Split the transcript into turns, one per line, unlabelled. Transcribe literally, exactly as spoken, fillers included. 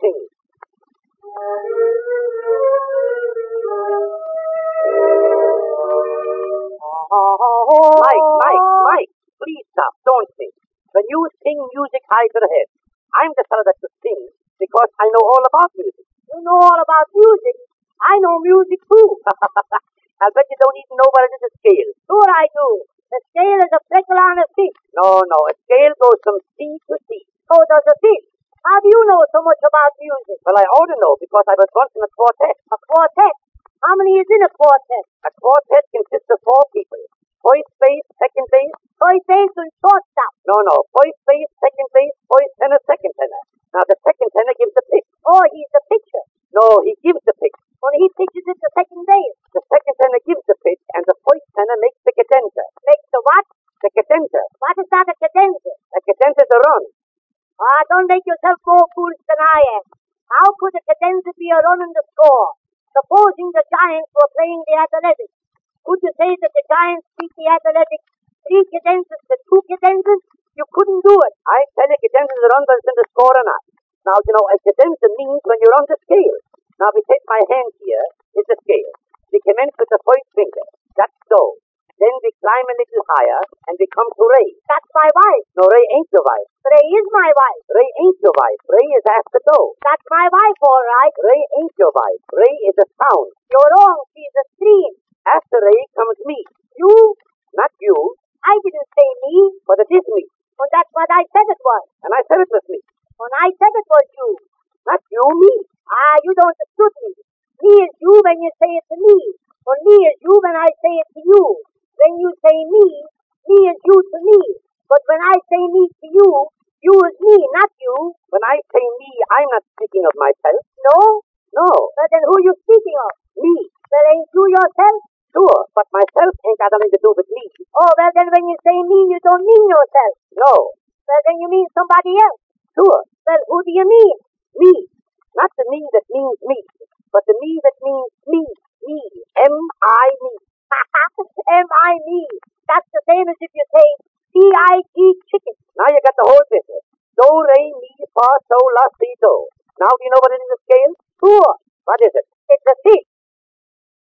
sing. Mike, Mike, Mike, please stop. Don't sing. When you sing music high to the head, I'm the fellow that should sing because I know all about music.
You know all about music? I know music too.
I'll bet you don't even know what it is a scale.
Sure I do. The scale is a flickle on a stick.
No, no, a scale goes from C to C.
So does a fish. How do you know so much about music?
Well, I ought to know because I was once in a quartet.
A quartet? How many is in a quartet?
A quartet consists of four people. First base, second base.
First base and shortstop.
No, no. First base, second base, first tenor, second tenor. Now, the second tenor gives the pitch.
Oh, he's the pitcher.
No, he gives the pitch.
When he pitches it to second base.
The second tenor gives the pitch, and the first tenor makes the cadenza.
Makes the what?
The cadenza.
What is that, a cadenza?
A cadenza is a run.
Ah, don't make yourself more foolish than I am. How could a cadenza be a run in the score? Supposing the Giants were playing the Athletics. Could you say that the Giants beat the Athletics three cadenzas to two cadenzas? You couldn't do it.
I tell you, cadenza is a run, whether it's in the score or not. Now, you know, a cadenza means when you're on the scale. Now, we take my hand here, it's a scale. We commence with the first finger. That's do. Then we climb a little higher, and we come to Ray.
That's my wife.
No, Ray ain't your wife.
Ray is my wife.
Ray ain't your wife. Ray is after do.
That's my wife, all right.
Ray ain't your wife. Ray is a sound.
You're wrong. She's a stream.
After Ray comes me.
You?
Not you.
I didn't say me.
But it is me.
Well, that's what I said it was.
And I said it was me.
When I said it was you.
Not you, me.
Ah, you don't understood me. Me is you when you say it to me. Well, me is you when I say it to you. When you say me, me is you to me. But when I say me to you, you is me, not you.
When I say me, I'm not speaking of myself.
No?
No.
Well, then who you speaking of?
Me.
Well, ain't you yourself?
Sure, but myself ain't got nothing to do with me.
Oh, well, then when you say me, you don't mean yourself.
No.
Well, then you mean somebody else.
Sure.
Well, who do you mean?
Me. Not the me that means me, but the me that means me. Me. M I me.
M I me. That's the same as if you say C I T chicken.
Now you got the whole business. Do, re, mi, fa, sol, la, si, do. Now do you know what it is a scale?
Sure.
What is it?
It's a fish.